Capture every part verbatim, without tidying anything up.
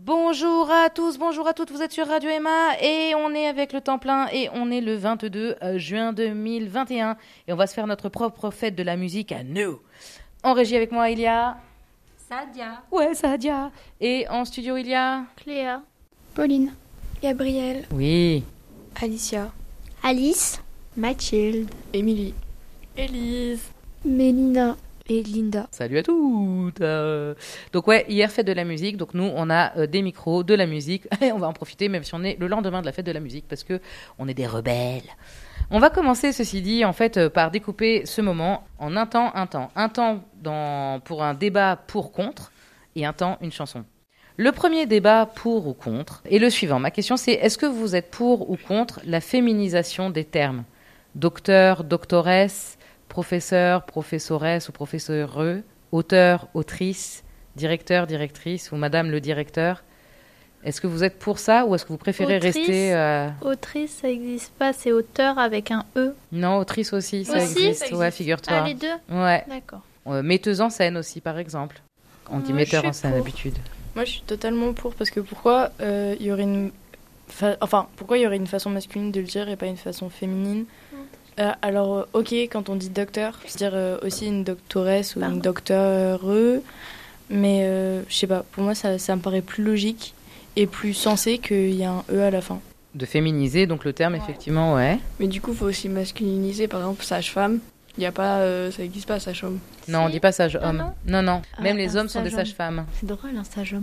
Bonjour à tous, bonjour à toutes, vous êtes sur Radio Emma et on est avec le temps plein et on est le vingt-deux juin deux mille vingt et un et on va se faire notre propre fête de la musique à nous. En régie avec moi il y a... Sadia. Ouais, Sadia. Et en studio il y a... Cléa. Pauline. Gabrielle. Oui. Alicia. Alice. Mathilde. Émilie. Élise. Mélina. Et Linda. Salut à toutes. Euh, Donc ouais, hier fête de la musique, donc nous on a euh, des micros, de la musique, et on va en profiter même si on est le lendemain de la fête de la musique parce que on est des rebelles. On va commencer ceci dit en fait euh, par découper ce moment en un temps, un temps, un temps dans, pour un débat pour contre et un temps une chanson. Le premier débat pour ou contre est le suivant. Ma question c'est est-ce que vous êtes pour ou contre la féminisation des termes docteur, doctoresse, professeur, professoresse ou professeureux, auteur, autrice, directeur, directrice ou madame le directeur. Est-ce que vous êtes pour ça ou est-ce que vous préférez Autrice, rester... Euh... Autrice, ça n'existe pas, c'est auteur avec un E. Non, autrice aussi, ça Aussi, existe. ça existe. Ouais, figure-toi. Ah, les deux Ouais. D'accord. Euh, metteuse en scène aussi, par exemple. On dit Moi, metteur je en suis scène pour. d'habitude. Moi, je suis totalement pour parce que pourquoi il euh, y aurait une, fa... enfin, pourquoi il y aurait une façon masculine de le dire et pas une façon féminine. Euh, alors, euh, ok, quand on dit docteur, c'est-à-dire euh, aussi une doctoresse ou Pardon. une docteure, mais euh, je sais pas, pour moi ça, ça me paraît plus logique et plus sensé qu'il y a un E à la fin. De féminiser, donc le terme, Ouais. effectivement, ouais. Mais du coup, il faut aussi masculiniser, par exemple, sage-femme. Il y a pas, euh, ça n'existe pas, sage-homme. Non, on Si. dit pas sage Ah homme. non Non, non. Ah, Même les un hommes sont des sage-homme. sages-femmes. C'est drôle, un sage-homme.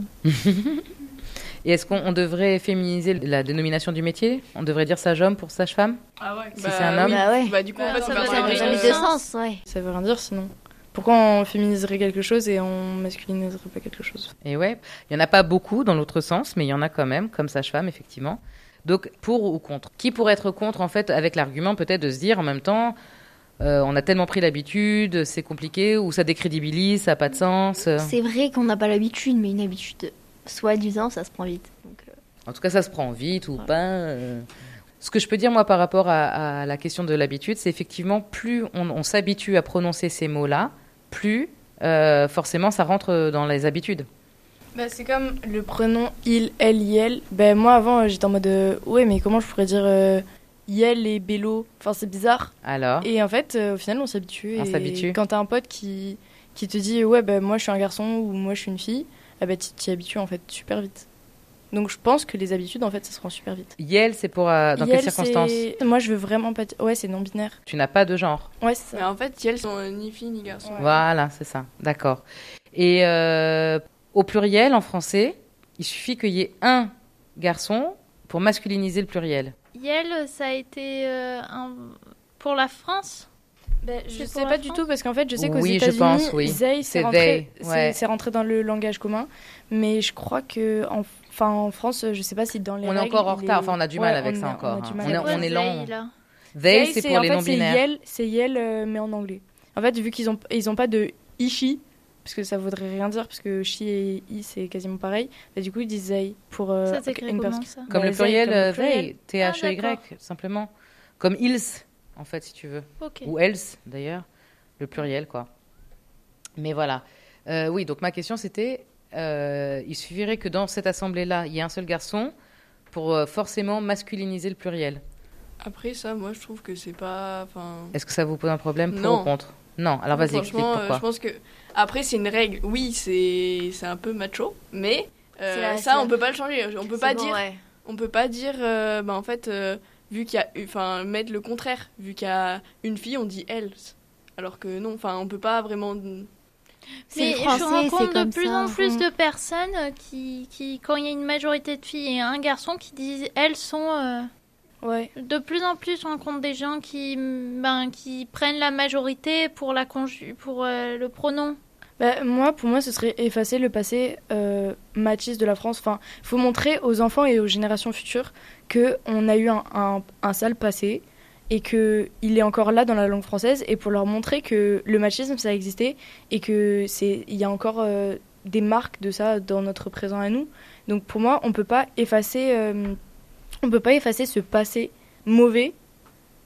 Et est-ce qu'on on devrait féminiser la dénomination du métier? On devrait dire sage-homme pour sage-femme? Ah ouais. Si c'est un homme. Bah ouais. Bah du coup, Bah, en fait, ça on va va dans dans les les deux Dans les deux deux sens. sens, ouais. Ça veut rien dire sinon. Pourquoi on féminiserait quelque chose et on masculiniserait pas quelque chose? Et ouais, il n'y en a pas beaucoup dans l'autre sens, mais il y en a quand même, comme sage-femme, effectivement. Donc, pour ou contre? Qui pourrait être contre, en fait, avec l'argument peut-être de se dire en même temps, euh, on a tellement pris l'habitude, c'est compliqué, ou ça décrédibilise, ça n'a pas de sens. euh. C'est vrai qu'on n'a pas l'habitude, mais une habitude soi-disant, ça se prend vite. Donc, euh, En tout cas, ça se prend vite ou Ouais. pas. euh. Ce que je peux dire, moi, par rapport à, à la question de l'habitude, c'est effectivement, plus on, on s'habitue à prononcer ces mots-là, plus euh, forcément ça rentre dans les habitudes. Bah, c'est comme le prénom il, elle, yel. Ben moi avant euh, j'étais en mode euh, ouais mais comment je pourrais dire euh, yel et bello. Enfin c'est bizarre. Alors, Et en fait euh, au final on s'habitue. On et s'habitue. Quand t'as un pote qui qui te dit ouais ben moi je suis un garçon ou moi je suis une fille, ah ben tu t'y habitues en fait super vite. Donc je pense que les habitudes en fait ça se rend super vite. Yel, c'est pour euh, dans Yel, quelles circonstances? c'est- Moi je veux vraiment pas dire ouais c'est non binaire. Tu n'as pas de genre. Ouais c'est Mais ça. en fait, elles sont euh, ni filles ni garçons. Ouais. Voilà, c'est ça. D'accord. Et euh, au pluriel, en français, il suffit qu'il y ait un garçon pour masculiniser le pluriel. Yel, ça a été euh, un... pour la France. Ben, je C'est sais pour pas la du France tout parce qu'en fait je sais qu'aux Oui, je États-Unis pense, oui. they, C'est c'est rentré, they, c'est- ouais. c'est rentré dans le langage commun, mais je crois que en, enfin en France je sais pas si dans les On est règles, encore en il retard, est- enfin on a du Ouais, mal avec on ça est- encore. on a du hein. mal On est, avec on Ouais, est they, lent. là. They, They, c'est pour en les fait, non-binaires. C'est yel, c'est yel euh, mais en anglais. En fait vu qu'ils ont ils ont pas de ishi parce que ça voudrait rien dire parce que she et i c'est quasiment pareil. Bah, du coup ils disent they pour euh, Ça s'écrit une comment personne. ça Comme Bah, le they, pluriel, comme le euh, pluriel. they, T H E Y, Ah, d'accord. simplement. Comme ils, en fait, si tu veux. Ok. Ou else, d'ailleurs. Le pluriel, quoi. Mais voilà. Euh, oui, donc ma question, c'était, euh, il suffirait que dans cette assemblée-là, il y ait un seul garçon pour euh, forcément masculiniser le pluriel. Après ça, moi, je trouve que c'est pas, enfin. Est-ce que ça vous pose un problème pour Non. ou contre? Non, alors vas-y, explique Franchement, euh, pourquoi. je pense que après c'est une règle. Oui, c'est c'est un peu macho, mais euh, C'est la- ça c'est on la- peut pas le changer. On peut c'est pas bon, dire, ouais. on peut pas dire, euh, bah en fait, euh, vu qu'il y a, enfin mettre le contraire. Vu qu'il y a une fille, on dit else. Alors que non, enfin on peut pas vraiment. C'est Mais le je français, rencontre c'est de comme plus ça. en plus Mm. de personnes euh, qui, qui, quand il y a une majorité de filles et un garçon, qui disent elles sont. euh, Ouais. De plus en plus, je rencontre des gens qui, ben, qui prennent la majorité pour, la conju- pour euh, le pronom. Bah, moi, pour moi, ce serait effacer le passé euh, machiste de la France. Enfin, il faut montrer aux enfants et aux générations futures qu'on a eu un, un, un sale passé et qu'il est encore là dans la langue française et pour leur montrer que le machisme, ça existait et qu'il y a encore euh, des marques de ça dans notre présent à nous. Donc pour moi, on peut pas effacer, euh, on peut pas effacer ce passé mauvais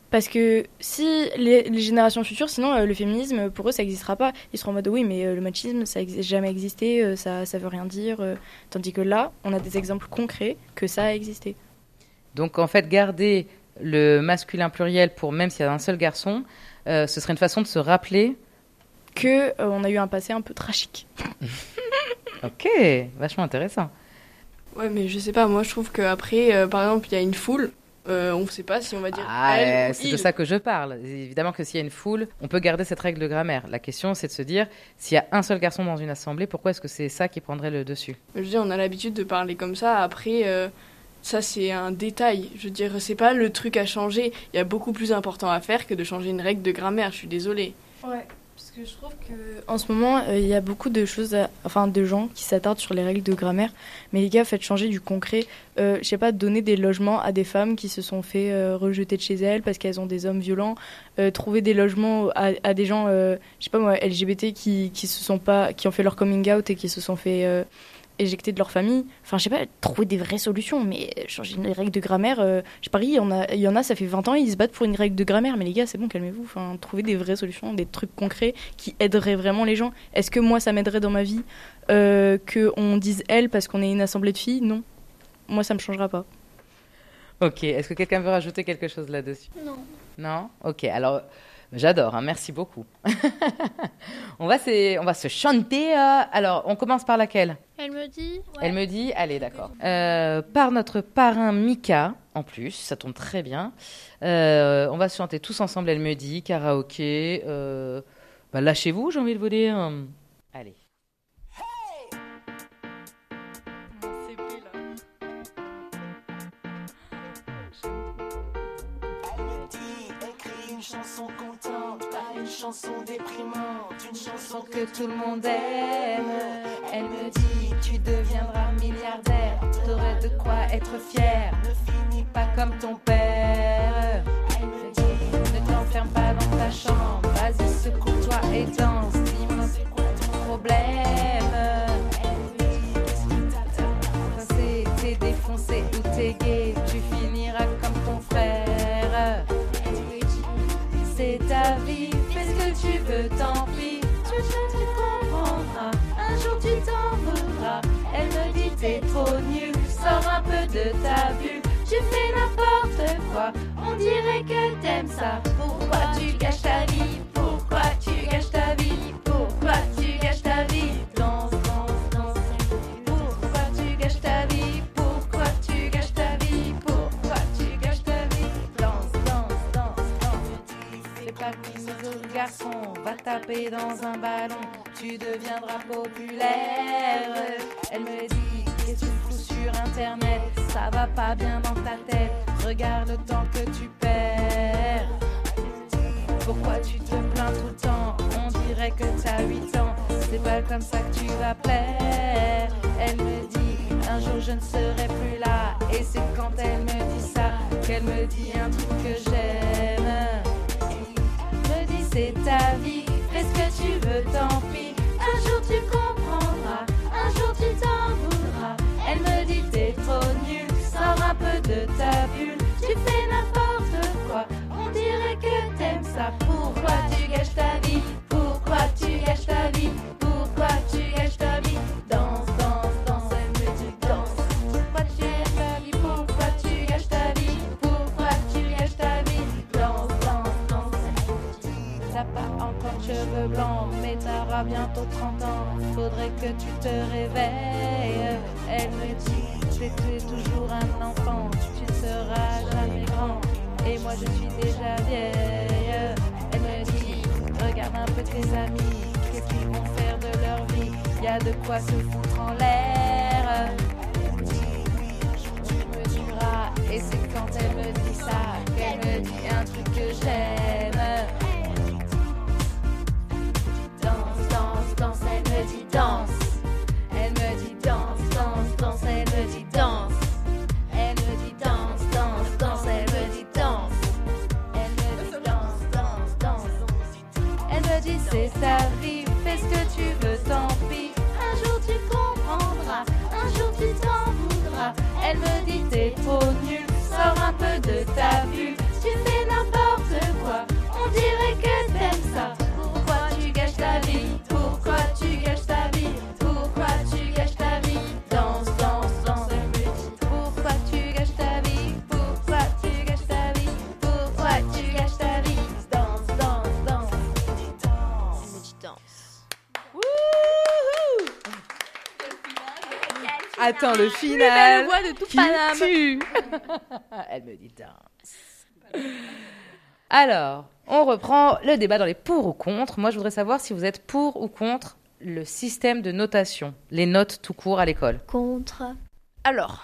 Parce que si les, les générations futures, sinon euh, le féminisme, pour eux, ça n'existera pas. Ils seront en mode oui, mais euh, le machisme, ça n'a jamais existé, euh, ça ne veut rien dire. Euh, tandis que là, on a des exemples concrets que ça a existé. Donc en fait, garder le masculin pluriel pour même s'il y a un seul garçon, euh, ce serait une façon de se rappeler que euh, on a eu un passé un peu tragique. Ok, vachement intéressant. Ouais, mais je sais pas, moi je trouve qu'après, euh, par exemple, il y a une foule, euh, on ne sait pas si on va dire Ah, elle ou c'est il. de ça que je parle. Évidemment que s'il y a une foule, on peut garder cette règle de grammaire. La question, c'est de se dire, s'il y a un seul garçon dans une assemblée, pourquoi est-ce que c'est ça qui prendrait le dessus? Je veux dire, on a l'habitude de parler comme ça, après, euh, ça c'est un détail. Je veux dire, c'est pas le truc à changer. Il y a beaucoup plus important à faire que de changer une règle de grammaire, je suis désolée. Ouais. Parce que je trouve que en ce moment, il euh, y a beaucoup de choses, à, enfin de gens qui s'attardent sur les règles de grammaire. Mais les gars, faites changer du concret. Euh, je sais pas, donner des logements à des femmes qui se sont fait euh, rejeter de chez elles parce qu'elles ont des hommes violents. Euh, trouver des logements à, à des gens, euh, je sais pas moi, L G B T qui qui se sont pas, qui ont fait leur coming out et qui se sont fait euh, éjecter de leur famille. Enfin, je sais pas, trouver des vraies solutions. Mais changer une règle de grammaire, euh, je parie, il y en a, il y en a, ça fait vingt ans, ils se battent pour une règle de grammaire. Mais les gars, c'est bon, calmez-vous. Enfin, trouver des vraies solutions, des trucs concrets qui aideraient vraiment les gens. Est-ce que moi, ça m'aiderait dans ma vie euh, qu'on dise elle parce qu'on est une assemblée de filles? Non. Moi, ça me changera pas. Ok, est-ce que quelqu'un veut rajouter quelque chose là-dessus? Non. Non? Ok, alors j'adore, hein, merci beaucoup. on, va se, on va se chanter. Euh, alors, on commence par laquelle? Elle me dit. Ouais. Elle me dit, allez, d'accord. Euh, par notre parrain Mika, en plus, ça tombe très bien. Euh, on va se chanter tous ensemble, elle me dit, karaoké. Euh, bah, lâchez-vous, j'ai envie de vous dire. Allez. Une chanson contente, pas une chanson déprimante, une chanson Que tout le monde aime. Elle me dit, tu deviendras milliardaire, t'aurais de quoi être fier. Ne finis pas comme ton père. Elle me dit, ne t'enferme pas dans ta chambre, vas-y secoue-toi et danse. Dis-moi c'est quoi ton problème. Elle me dit, qu'est-ce que t'attends? Passé, t'es défoncé ou t'es gay, tu finiras comme ton frère. C'est ta vie, fais ce que tu veux, tant pis. Tu sais, tu comprendras, un jour tu t'en voudras. Elle me dit t'es trop nul, sors un peu de ta bulle. Tu fais n'importe quoi, on dirait que t'aimes ça. Pourquoi tu gâches ta vie? Pourquoi tu gâches ta vie? Pourquoi tu gâches ta vie? Danse, danse, danse. Pourquoi tu gâches ta vie? Pourquoi tu gâches ta vie? Pourquoi tu gâches ta vie? Danse, danse, danse, danse. C'est pas comme les autres garçons, va taper dans un ballon, tu deviendras populaire. Elle me dit, qu'est-ce que tu fous sur internet? Ça va pas bien dans ta tête, regarde le temps que tu perds. Pourquoi tu te plains tout le temps? On dirait que t'as huit ans, c'est pas comme ça que tu vas plaire. Elle me dit, un jour je ne serai plus là, et c'est quand elle me dit ça qu'elle me dit un truc que j'aime. Me dit c'est ta vie, fais ce que tu veux, tant pis. Un jour tu comprendras, un jour tu t'en voudras. Elle me dit t'es trop nul, sors un peu de ta bulle. Tu fais n'importe quoi, on dirait que t'aimes ça. Pourquoi tu gâches ta vie? Pourquoi tu gâches ta vie? Pourquoi tu gâches ta vie? Danse, danse, danse, elle me dit danse. Pourquoi tu gâches ta vie? Pourquoi tu gâches ta vie? Pourquoi tu gâches ta vie? Danse, danse, danse. T'as pas encore de cheveux blancs, mais t'auras bientôt trente ans. Faudrait que tu te réveilles. Elle me dit, tu es toujours un enfant, tu ne seras jamais grand. Et moi je suis déjà vieille. Elle me dit, regarde un peu tes amis, qu'est-ce qu'ils vont faire de leur vie? Y a de quoi se foutre en l'air. Tu me diras, et c'est quand elle me dit ça qu'elle me dit un truc que j'aime. Danse, danse, danse, elle me dit danse. Elle me dit danse, danse, danse, elle me dit danse. Elle me dit danse, danse, danse, elle me dit danse. Elle me dit danse, danse, danse. Elle me dit c'est ta vie, fais ce que tu veux, tant pis. Un jour tu comprendras, un jour tu t'en voudras. Elle me dit t'es trop nul, sors un peu de ta bulle. Tu fais n'importe attends le Plus final. belle voix de tout Qui Paname. tue. Elle me dit danse. Alors, on reprend le débat dans les pour ou contre. Moi, je voudrais savoir si vous êtes pour ou contre le système de notation, les notes tout court à l'école. Contre. Alors,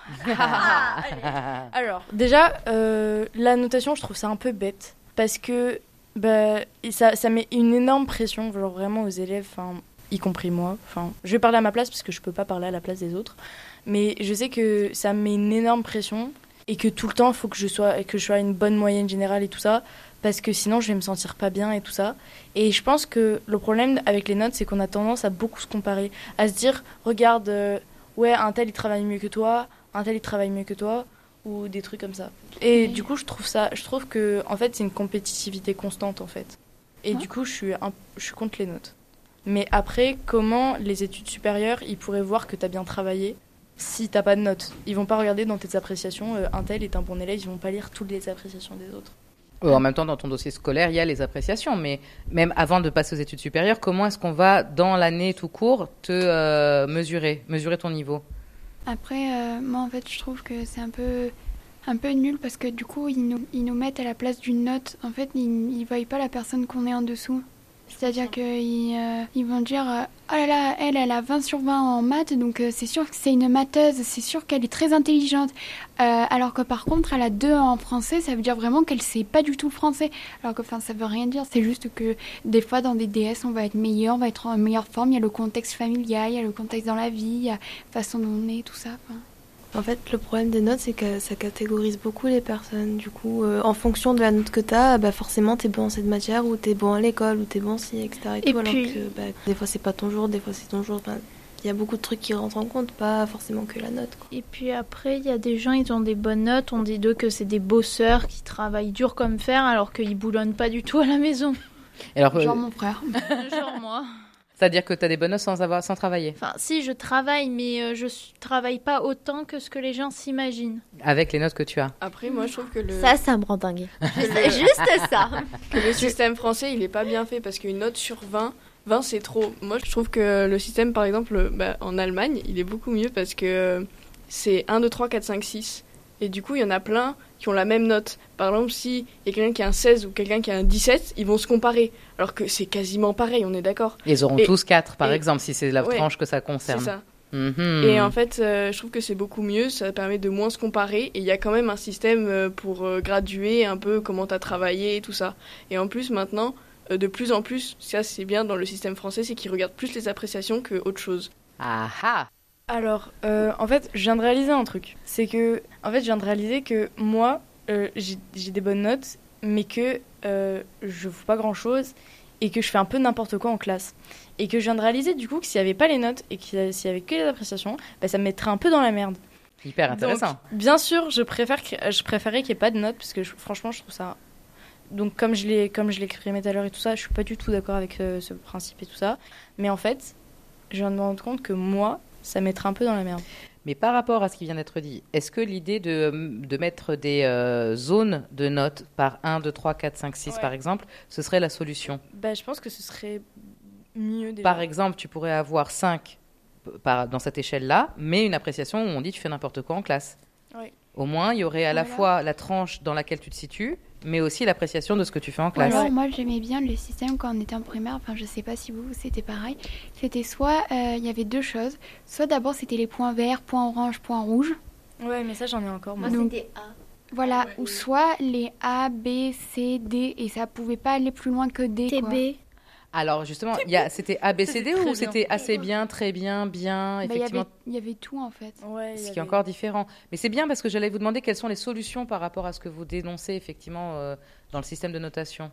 alors déjà, euh, la notation, je trouve ça un peu bête parce que bah, et ça, ça met une énorme pression, genre vraiment aux élèves, y compris moi. Enfin, je vais parler à ma place parce que je peux pas parler à la place des autres, mais je sais que ça met une énorme pression et que tout le temps, il faut que je sois, que je sois à une bonne moyenne générale et tout ça, parce que sinon, je vais me sentir pas bien et tout ça. Et je pense que le problème avec les notes, c'est qu'on a tendance à beaucoup se comparer, à se dire, regarde. Euh, ouais, un tel il travaille mieux que toi, un tel il travaille mieux que toi, ou des trucs comme ça. Et du coup, je trouve ça, je trouve que en fait, c'est une compétitivité constante en fait. Et Ouais. du coup, je suis, un, je suis contre les notes. Mais après, comment les études supérieures, ils pourraient voir que t'as bien travaillé si t'as pas de notes? Ils vont pas regarder dans tes appréciations, euh, un tel est un bon élève, ils vont pas lire toutes les appréciations des autres. Euh, En même temps, dans ton dossier scolaire, il y a les appréciations, mais même avant de passer aux études supérieures, comment est-ce qu'on va, dans l'année tout court, te euh, mesurer, mesurer ton niveau? Après, euh, moi, en fait, je trouve que c'est un peu, un peu nul parce que du coup, ils nous, ils nous mettent à la place d'une note. En fait, ils ne voient pas la personne qu'on est en dessous. C'est-à-dire qu'ils euh, ils vont dire euh, « Oh là là, elle, elle a vingt sur vingt en maths, donc euh, c'est sûr que c'est une matheuse, c'est sûr qu'elle est très intelligente. Euh, » Alors que par contre, elle a deux en français, ça veut dire vraiment qu'elle sait pas du tout le français. Alors que enfin, ça veut rien dire, c'est juste que des fois, dans des D S, on va être meilleur, on va être en meilleure forme. Il y a le contexte familial, il y a le contexte dans la vie, il y a la façon dont on est, tout ça. Enfin. En fait, le problème des notes, c'est que ça catégorise beaucoup les personnes. Du coup, euh, en fonction de la note que t'as, bah forcément, t'es bon en cette matière, ou t'es bon à l'école, ou t'es bon ci, et cetera. Et, Et tout, puis- alors que bah, des fois, c'est pas ton jour, des fois, c'est ton jour. Enfin, il y a beaucoup de trucs qui rentrent en compte, pas forcément que la note, quoi. Et puis après, il y a des gens, ils ont des bonnes notes. On dit d'eux que c'est des bosseurs qui travaillent dur comme fer alors qu'ils boulonnent pas du tout à la maison. Alors, euh, Genre mon frère. Genre moi. c'est-à-dire que tu as des bonnes notes sans, avoir, sans travailler, Enfin, si, je travaille, mais euh, je s- travaille pas autant que ce que les gens s'imaginent. avec les notes que tu as. Après, moi, je trouve que le, Ça, ça me rend dingue. que C'est le, juste ça. que le système français, il est pas bien fait parce qu'une note sur vingt, vingt c'est trop. Moi, je trouve que le système, par exemple, bah, en Allemagne, il est beaucoup mieux parce que c'est un, deux, trois, quatre, cinq, six. Et du coup, il y en a plein qui ont la même note. Par exemple, si il y a quelqu'un qui a un seize ou quelqu'un qui a un dix-sept, ils vont se comparer. Alors que c'est quasiment pareil, on est d'accord. Ils auront Et- tous quatre, par et- exemple, si c'est la Ouais, tranche que ça C'est concerne. ça. Mhm. Et en fait, euh, je trouve que c'est beaucoup mieux, ça permet de moins se comparer, et il y a quand même un système euh, pour euh, graduer un peu comment tu as travaillé et tout ça. Et en plus, maintenant, euh, de plus en plus, ça c'est bien dans le système français, c'est qu'ils regardent plus les appréciations que autre chose. Ah ah. Alors, euh, en fait, je viens de réaliser un truc. C'est que, en fait, je viens de réaliser que moi, euh, j'ai j'ai des bonnes notes, mais que euh, je fous pas grand-chose et que je fais un peu n'importe quoi en classe. Et que je viens de réaliser, du coup, que s'il y avait pas les notes et qu'il y avait- s'il y avait que les appréciations, bah, ça me mettrait un peu dans la merde. Hyper intéressant. Donc, bien sûr, je préfère que- je préférais qu'il n'y ait pas de notes, parce que je- franchement, je trouve ça... Donc, comme je l'ai comme je l'ai exprimé tout à l'heure et tout ça, je suis pas du tout d'accord avec euh, ce principe et tout ça. Mais en fait, je viens de me rendre compte que moi, ça mettrait un peu dans la merde. Mais par rapport à ce qui vient d'être dit, est-ce que l'idée de, de mettre des euh, zones de notes par un, deux, trois, quatre, cinq, six Ouais. par exemple, ce serait la solution? Bah, je pense que ce serait mieux déjà. Par exemple, tu pourrais avoir cinq p- par, dans cette échelle-là, mais une appréciation où on dit tu fais n'importe quoi en classe. Ouais. Au moins, il y aurait à la Voilà. fois la tranche dans laquelle tu te situes, mais aussi l'appréciation de ce que tu fais en Ou classe. alors, moi, j'aimais bien le système quand on était en primaire. Enfin, je sais pas si vous, c'était pareil. C'était soit, euh, il y avait deux choses. Soit d'abord, c'était les points verts, points orange, points rouges. Ouais, mais ça, j'en ai encore, moi. Moi, Donc- c'était A. Voilà. Ou soit les A, B, C, D. Et ça pouvait pas aller plus loin que D, quoi. T B. Alors justement, il y a- c'était A B C D C'était très ou bien. c'était assez bien, très bien, bien, Bah, il y effectivement, avait, il y avait tout, en fait. Ouais, il y ce qui est avait- encore différent. Mais c'est bien parce que j'allais vous demander quelles sont les solutions par rapport à ce que vous dénoncez effectivement euh, dans le système de notation.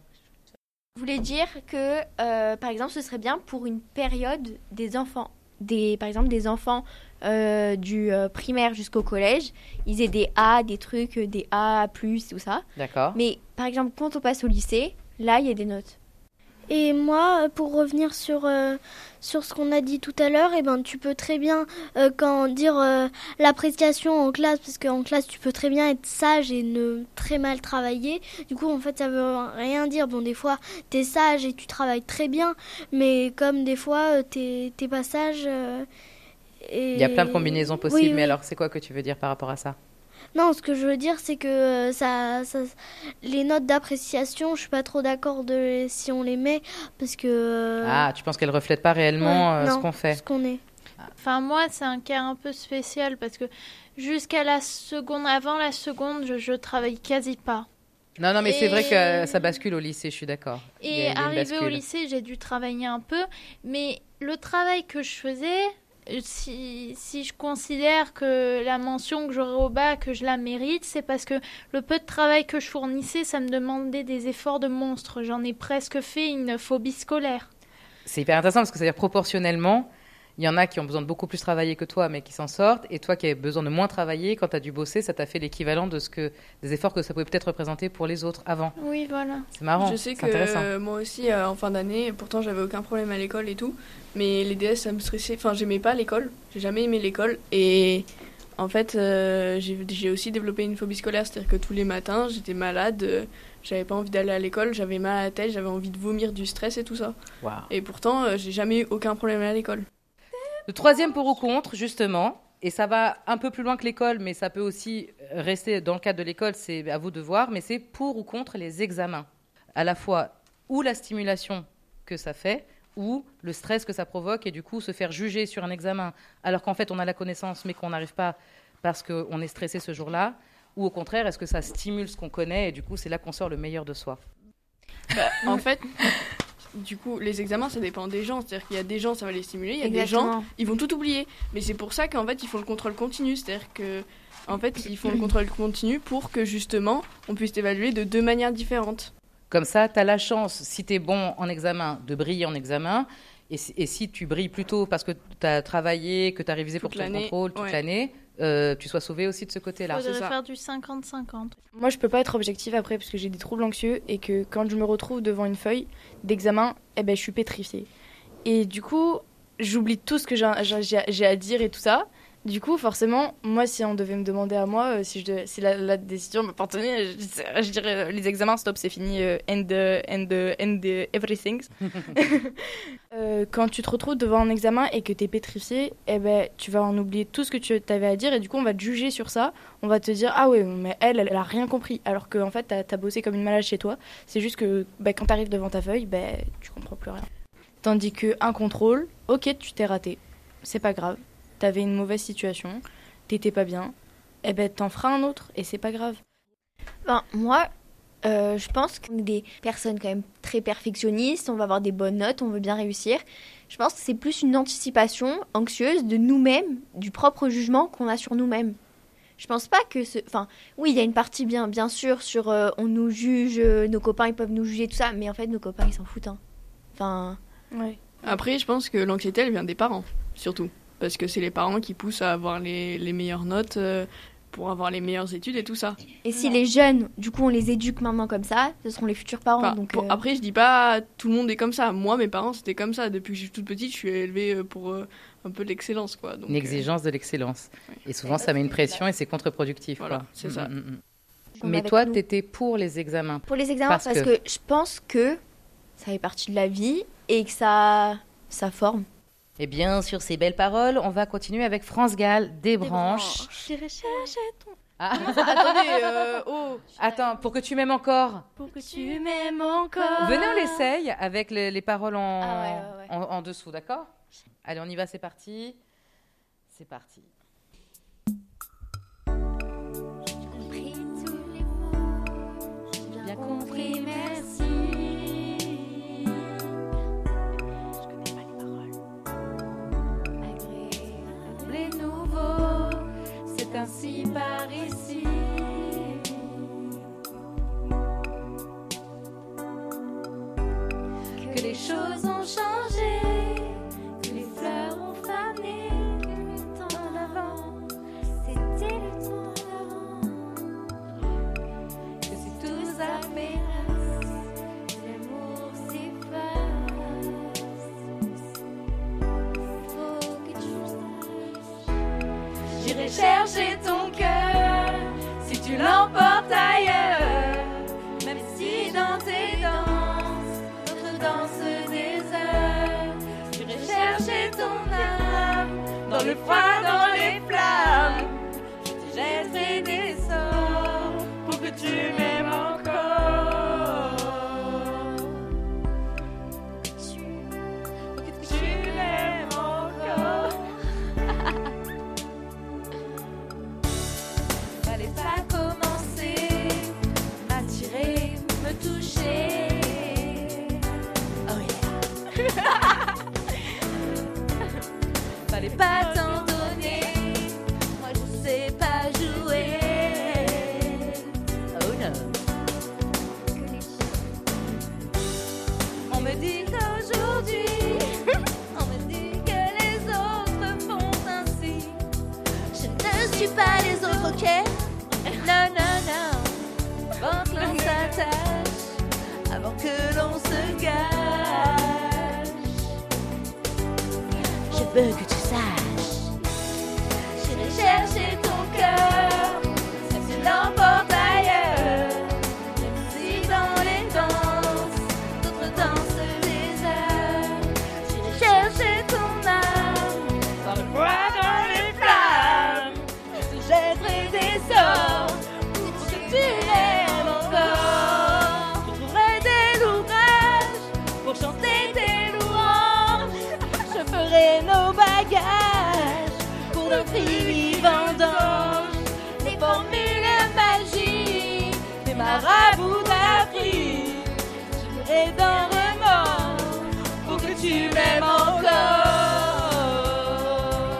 Je voulais dire que, euh, par exemple, ce serait bien pour une période des enfants. Des, par exemple, des enfants euh, du euh, primaire jusqu'au collège. Ils aient des A, des trucs, euh, des A plus, tout ça. D'accord. Mais par exemple, quand on passe au lycée, là, il y a des notes. Et moi, euh, pour revenir sur, euh, sur ce qu'on a dit tout à l'heure, eh ben, tu peux très bien euh, quand dire euh, l'appréciation en classe, parce qu'en classe, tu peux très bien être sage et ne très mal travailler. Du coup, en fait, ça veut rien dire. Bon, des fois, t'es sage et tu travailles très bien, mais comme des fois, euh, t'es t'es pas sage euh, Et... Il y a plein de combinaisons possibles, Oui, mais oui. alors c'est quoi que tu veux dire par rapport à ça? Non, ce que je veux dire, c'est que euh, ça, ça, les notes d'appréciation, je suis pas trop d'accord de si on les met parce que. euh, Ah, tu penses qu'elles reflètent pas réellement ouais, euh, non, ce qu'on fait? Ce qu'on est. Enfin, moi, c'est un cas un peu spécial parce que jusqu'à la seconde, avant la seconde, je, je travaille quasi pas. Non, non, mais c'est Et- vrai que euh, ça bascule au lycée, je suis d'accord. Il y a- il Et y a une arrivé au bascule. lycée, j'ai dû travailler un peu, mais le travail que je faisais, euh, si, si je considère que la mention que j'aurai au bac, que je la mérite, c'est parce que le peu de travail que je fournissais, ça me demandait des efforts de monstre. J'en ai presque fait une phobie scolaire. C'est hyper intéressant parce que c'est-à-dire proportionnellement, il y en a qui ont besoin de beaucoup plus travailler que toi, mais qui s'en sortent. Et toi qui as besoin de moins travailler, quand tu as dû bosser, ça t'a fait l'équivalent de ce que, des efforts que ça pouvait peut-être représenter pour les autres avant. Oui, voilà. C'est marrant, Je sais c'est que intéressant. euh, moi aussi, euh, en fin d'année, pourtant j'avais aucun problème à l'école et tout, mais les D S, ça me stressait. Enfin, j'aimais pas l'école, j'ai jamais aimé l'école. Et en fait, euh, j'ai j'ai aussi développé une phobie scolaire, c'est-à-dire que tous les matins, j'étais malade, euh, j'avais pas envie d'aller à l'école, j'avais mal à la tête, j'avais envie de vomir du stress et tout ça. Waouh. Et pourtant, euh, j'ai jamais eu aucun problème à l'école. Le troisième pour ou contre, justement, et ça va un peu plus loin que l'école, mais ça peut aussi rester dans le cadre de l'école, c'est à vous de voir, mais c'est pour ou contre les examens. À la fois, ou la stimulation que ça fait, ou le stress que ça provoque, et du coup, se faire juger sur un examen, alors qu'en fait, on a la connaissance, mais qu'on n'arrive pas parce qu'on est stressé ce jour-là, ou au contraire, est-ce que ça stimule ce qu'on connaît, et du coup, c'est là qu'on sort le meilleur de soi. Bah, en fait, du coup, les examens, ça dépend des gens. C'est-à-dire qu'il y a des gens, ça va les stimuler. Il y a des gens, Exactement. ils vont tout oublier. Mais c'est pour ça qu'en fait, ils font le contrôle continu. C'est-à-dire que, en fait, ils font le contrôle continu pour que justement, on puisse t'évaluer de deux manières différentes. Comme ça, tu as la chance, si tu es bon en examen, de briller en examen. Et si, et si tu brilles plutôt parce que tu as travaillé, que tu as révisé Toute pour ton l'année, contrôle toute ouais. l'année, euh, tu sois sauvé aussi de ce côté-là. Il faudrait ça. faire du cinquante cinquante. Moi, je peux pas être objective après parce que j'ai des troubles anxieux et que quand je me retrouve devant une feuille d'examen, eh ben, je suis pétrifiée. Et du coup, j'oublie tout ce que j'ai, j'ai, j'ai à dire et tout ça. Du coup, forcément, moi, si on devait me demander à moi, euh, si, je devais- si la, la décision m'appartenait, je, je dirais euh, les examens, stop, c'est fini, euh, end, euh, end, euh, end euh, everything. Euh, quand tu te retrouves devant un examen et que tu es pétrifié, eh ben, tu vas en oublier tout ce que tu avais à dire et du coup, on va te juger sur ça. On va te dire, ah ouais, mais elle, elle, elle a rien compris. Alors qu'en fait, t'as as bossé comme une malade chez toi. C'est juste que bah, quand t'arrives devant ta feuille, bah, tu comprends plus rien. Tandis qu'un contrôle, ok, tu t'es raté. C'est pas grave. T'avais une mauvaise situation, t'étais pas bien. Eh ben, t'en feras un autre et c'est pas grave. Ben, moi, euh, je pense qu'on est des personnes quand même très perfectionnistes, on va avoir des bonnes notes, on veut bien réussir. Je pense que c'est plus une anticipation anxieuse de nous-mêmes, du propre jugement qu'on a sur nous-mêmes. Je pense pas que ce... Enfin, oui, il y a une partie bien, bien sûr sur euh, on nous juge, euh, nos copains ils peuvent nous juger, tout ça, mais en fait nos copains ils s'en foutent. Hein. Enfin... Ouais. Après, je pense que l'anxiété, elle vient des parents, surtout. Parce que c'est les parents qui poussent à avoir les, les meilleures notes euh, pour avoir les meilleures études et tout ça. Et si les jeunes, du coup on les éduque maintenant comme ça, ce seront les futurs parents. Enfin, donc, pour- euh, Après, je dis pas tout le monde est comme ça. Moi, mes parents, c'était comme ça. Depuis que je suis toute petite, je suis élevée euh, pour euh, un peu de l'excellence, quoi. Donc, Une euh, exigence de l'excellence. ouais. Et souvent, ça met une pression et c'est contre-productif. Voilà, quoi. c'est Mm, ça. mm, mm. on Mais avec toi, nous. tu étais pour les examens. Pour les examens, Parce parce, que- que... je pense que ça fait partie de la vie et que ça, ça forme. Et bien, sur ces belles paroles, on va continuer avec France Gall, des branches. J'irai chercher ton... Ah. Attendez, euh, oh. Attends, pour que tu m'aimes encore. Pour que tu m'aimes encore. Venez, on l'essaye avec les, les paroles en, Ah ouais, ouais, ouais. En, en dessous, d'accord? Allez, on y va, c'est parti. C'est parti. Compris tous les mots. J'ai bien compris, merci. Je connais pas les paroles. Agréable et nouveau, c'est ainsi par ici. Que les choses ont changé, que les fleurs ont fané, que le temps d'avant, c'était le temps d'avant. Que si tout s'aménace, l'amour s'efface. Faut que tu saches, j'irai chercher ton cœur. froid dans les flammes. Je te jetterai des sorts pour que tu m'aimes encore. Pour que tu m'aimes encore. Fallait pas commencer, m'attirer, me toucher. Oh yeah. Fallait pas t'en donner, moi je sais pas jouer. Oh no. On me dit qu'aujourd'hui, on me dit que les autres font ainsi. Je ne suis pas les autres, ok? Non, non, non. Avant que l'on s'attache, avant que l'on se gâche. Je veux que tu saches. J'irai chercher ton cœur, ça se l'emporte ailleurs. Même si dans les danses, d'autres dansent des heures. J'irai chercher ton âme, par le froid dans les flammes. Je te jetterai des sorts pour que tu m'aimes encore. Je trouverai des l'ouvrage pour chanter tes louanges. Je ferai nos bagages pour nos filles vendanges. Des formules magiques, des marabouts d'Afrique. Je ferai d'un remords pour que tu m'aimes encore.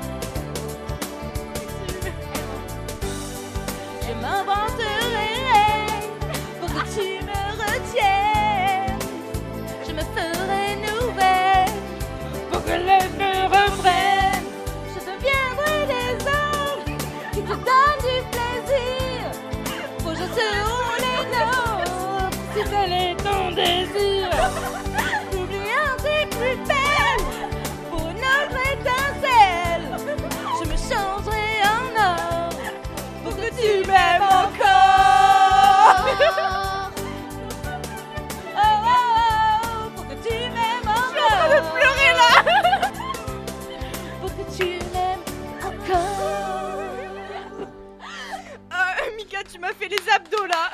Je m'inventerai pour que tu me retiennes. Je me ferai nouvelle pour que les me reprennent. Je deviendrai des hommes qui te donnent du plaisir. Faut que je seront les nôtres si tel est ton désir. Oublie un des plus belles pour une autre étincelle. Je me changerai en or pour que tu m'aimes encore. Oh, oh, oh, pour que tu m'aimes encore. Je suis en train de pleurer là. Pour que tu m'aimes encore. Euh, Mika, tu m'as fait les abdos là.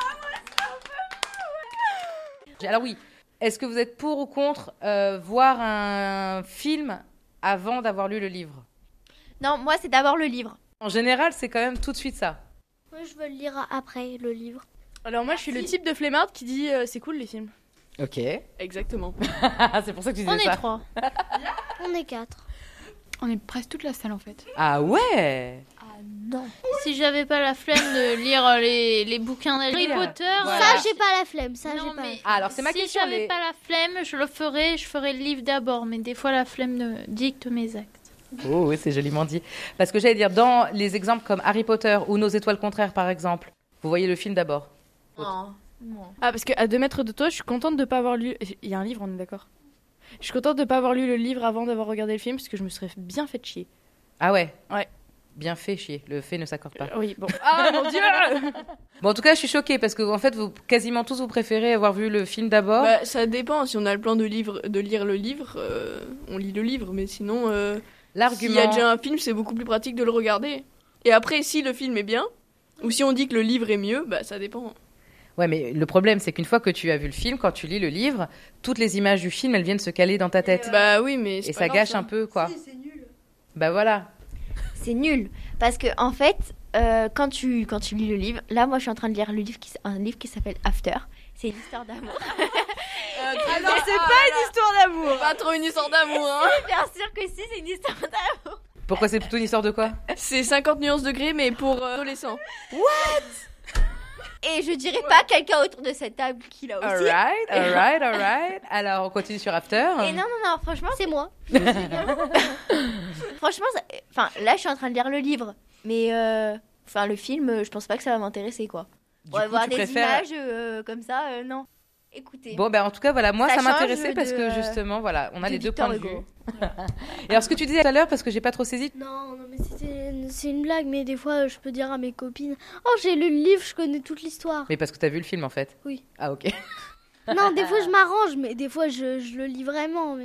Alors oui, est-ce que vous êtes pour ou contre euh, voir un film avant d'avoir lu le livre? Non, moi, c'est d'abord le livre. En général, c'est quand même tout de suite ça. Moi, je veux le lire après, le livre. Alors moi, je suis le type de flemmarde qui dit euh, c'est cool les films. Ok. Exactement. C'est pour ça que tu disais On ça. est trois. On est quatre. On est presque toute la salle en fait. Ah ouais. Si j'avais pas la flemme de lire euh, les, les bouquins d'Harry Oui, Potter, voilà. Ça, j'ai pas la flemme. Ça, non, j'ai pas. mais Ah, alors c'est ma si question. j'avais les- pas la flemme, je le ferais, je ferais le livre d'abord, mais des fois la flemme ne dicte mes actes. Oh oui, c'est joliment dit. Parce que j'allais dire, dans les exemples comme Harry Potter ou Nos étoiles contraires, par exemple, vous voyez le film d'abord. Non. Non. Ah, parce qu'à deux mètres de toi, je suis contente de pas avoir lu. Il y a un livre, on est d'accord. Je suis contente de pas avoir lu le livre avant d'avoir regardé le film parce que je me serais bien fait chier. Ah ouais. Ouais. Bien fait, chier. Le fait ne s'accorde pas. Euh, oui, bon. Ah mon dieu. Bon, en tout cas, je suis choquée parce que en fait, vous quasiment tous vous préférez avoir vu le film d'abord. Bah, ça dépend. Si on a le plan de, livre, de lire le livre, euh, on lit le livre. Mais sinon, euh, s'il L'argument. y a déjà un film, c'est beaucoup plus pratique de le regarder. Et après, si le film est bien, ou si on dit que le livre est mieux, bah ça dépend. Ouais, mais le problème, c'est qu'une fois que tu as vu le film, quand tu lis le livre, toutes les images du film, elles viennent se caler dans ta tête. Bah oui, mais c'est Et pas ça grave, gâche ça. un peu, quoi. c'est nul. Bah voilà. C'est nul. Parce que, en fait, euh, quand, tu, quand tu lis le livre, là, moi, je suis en train de lire le livre qui, s- un livre qui s'appelle After. C'est une histoire d'amour. Alors, c'est pas une histoire d'amour. Pas trop une histoire d'amour, hein. Bien sûr que si, c'est une histoire d'amour. Pourquoi c'est plutôt une histoire de quoi? C'est cinquante nuances degrés, mais pour euh, adolescents. Et je dirais pas quelqu'un autour de cette table qui l'a aussi. Alright, alright, alright. Alors, on continue sur After. Et non, non, non, franchement, C'est moi. franchement, ça- enfin, là, je suis en train de lire le livre. Mais, euh, enfin, le film, euh, je pense pas que ça va m'intéresser, quoi. Du On va coup, voir tu des préfères- images euh, comme ça, euh, non. Écoutez. Bon, ben en tout cas, voilà, moi, Ça ça, change m'intéressait de- parce que justement, voilà, on a de les deux Victor points de vue. Hugo. Et alors, ce que tu disais tout à l'heure, parce que j'ai pas trop saisi. Non, non, mais c'était- c'est une blague, mais des fois, je peux dire à mes copines Oh, j'ai lu le livre, je connais toute l'histoire. Mais parce que t'as vu le film, en fait. Oui. Ah, ok. Non, des fois, je m'arrange, mais des fois, je, je le lis vraiment. Mais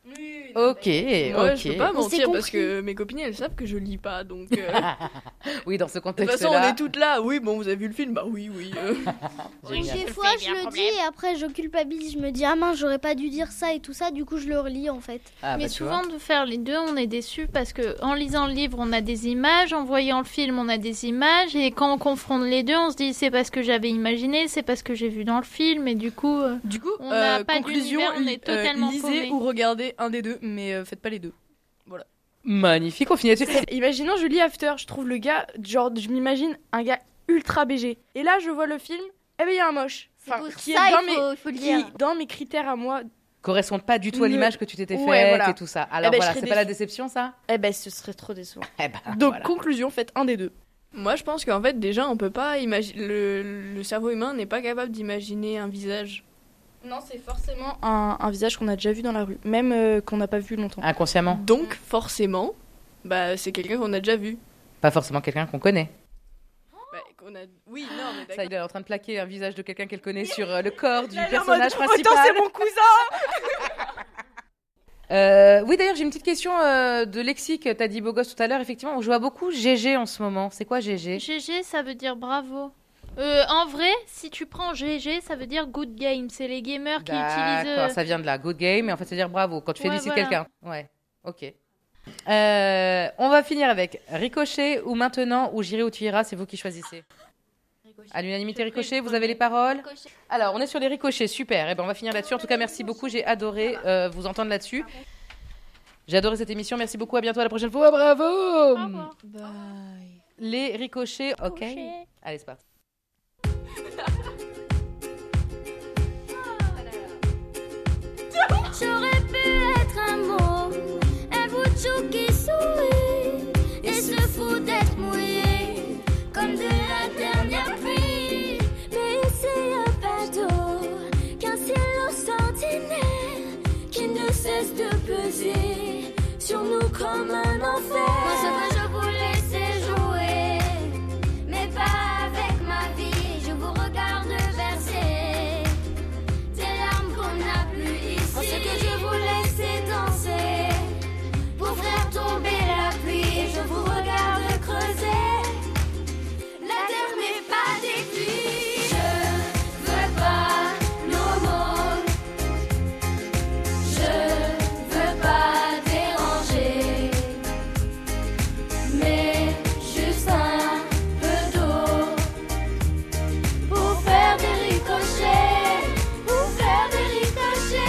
Ok, Moi, ok. je peux pas On s'est mentir parce compris. que mes copines, elles savent que je lis pas, donc... euh, Oui, dans ce De toute contexte-là. façon, on est toutes là. Oui, bon, vous avez vu le film? Bah oui, oui. euh. Génial. Des fois, je le dis et après, je culpabilise. Je me dis, ah mince, j'aurais pas dû dire ça et tout ça. Du coup, je le relis en fait. Ah, Mais bah, tu souvent vois. de faire les deux, on est déçu parce que en lisant le livre, on a des images, en voyant le film, on a des images, et quand on confronte les deux, on se dit c'est parce que j'avais imaginé, c'est parce que j'ai vu dans le film, et du coup, euh, Du coup, On n'a euh, pas conclusion, d'univers, on est li- euh, totalement lisez paumé. ou regardez un des deux, mais euh, faites pas les deux. Magnifique, on finit là-dessus. Imaginons, je lis After, je trouve le gars, genre, je m'imagine un gars ultra B G. Et là, je vois le film, eh ben, il y a un moche. C'est Enfin, pour qui ça, est dans il mes, faut, il faut le qui, dire. dans mes critères à moi, Correspondent pas du tout à Ne- l'image que tu t'étais faite Ouais, voilà. et tout ça. Alors ben, je voilà, serais c'est pas la déçue. déception, ça? eh ben, ce serait trop décevant. Eh ben, Donc, voilà. conclusion, faites un des deux. Moi, je pense qu'en fait, déjà, on peut pas imaginer... Le, le cerveau humain n'est pas capable d'imaginer un visage. Non, c'est forcément un, un visage qu'on a déjà vu dans la rue, même euh, qu'on n'a pas vu longtemps. Inconsciemment. Donc, forcément, bah, c'est quelqu'un qu'on a déjà vu. Pas forcément quelqu'un qu'on connaît. Bah, qu'on a... Oui, non, mais Ça, d'accord. il est en train de plaquer un visage de quelqu'un qu'elle connaît sur euh, le corps du Elle est en personnage mode, principal. Autant c'est mon cousin. Euh, oui, d'ailleurs, j'ai une petite question euh, de lexique. T'as dit beau gosse tout à l'heure. Effectivement, on joue à beaucoup G G en ce moment. C'est quoi G G? G G, ça veut dire bravo. Euh, en vrai, si tu prends G G, ça veut dire good game. C'est les gamers qui utilisent. D'accord, euh, ça vient de là. Good game, et en fait, c'est dire bravo quand tu Ouais, félicites voilà. quelqu'un. Ouais, ok. Euh, on va finir avec Ricochet ou maintenant ou J'irai où tu iras, c'est vous qui choisissez. À l'unanimité, Ricochet, vous avez les paroles. Alors, on est sur les ricochets, super. Et ben, on va finir là-dessus. En tout cas, merci beaucoup. J'ai adoré euh, vous entendre là-dessus. J'ai adoré cette émission. Merci beaucoup. À bientôt à la prochaine fois. Bravo. Au revoir. Les ricochets, ok. Ricochet. Allez, c'est parti. J'aurais pu être un mot, un bout de chou qui sourit et se fout d'être mouillé comme de la dernière pluie. Mais c'est un bateau qu'un ciel au centenaire qui ne cesse de peser sur nous comme un enfer. Moi, ce que je voulais, c'est jouer, mais pas avec ma vie. Je vous regarde verser des larmes qu'on n'a plus ici. Moi, ce que je voulais, c'est danser pour faire tomber la pluie. Et je vous regarde creuser. La terre n'est pas détruite. Je veux pas nos mots. Je veux pas déranger, mais juste un peu d'eau pour faire des ricochets, pour faire des ricochets.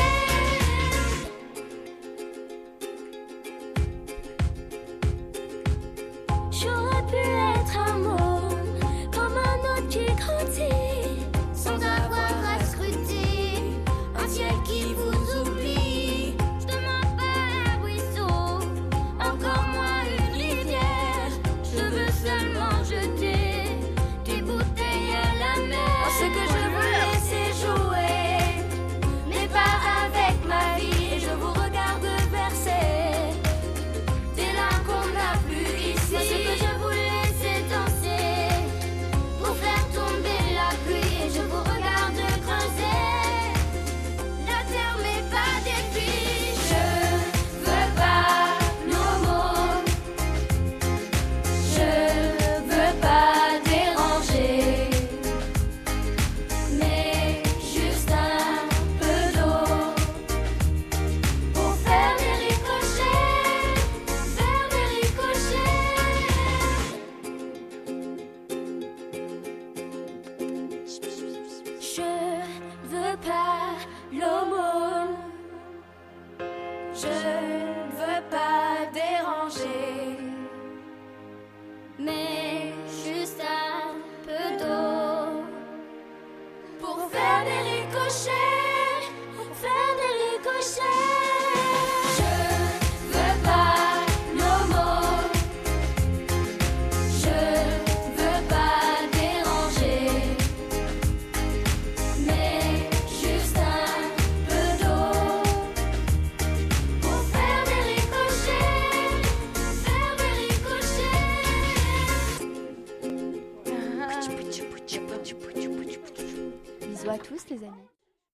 J'aurais pu être un mot comme un autre qui grandit sans avoir à scruter un ciel qui vous oublie. Je demande pas un ruisseau, encore moins une rivière. Je veux seulement jeter des bouteilles à la mer. Oh, ce que je voulais, c'est jouer, mais pas avec ma vie. Et je vous regarde verser des larmes qu'on n'a plus ici. Moi, ce que je voulais, c'est danser pour faire tomber la pluie. Et je vous regarde creuser. La terre n'est pas détruite. Je veux pas nos mots. Je veux pas déranger, mais juste un peu d'eau pour faire des ricochets, faire des ricochets. Je veux pas l'aumône, je veux pas déranger, mais juste un peu d'eau pour faire des ricochets, faire des ricochets. Je veux pas l'aumône, je veux pas déranger, mais juste un peu d'eau pour faire des ricochets, faire des ricochets. Bisous à tous les amis.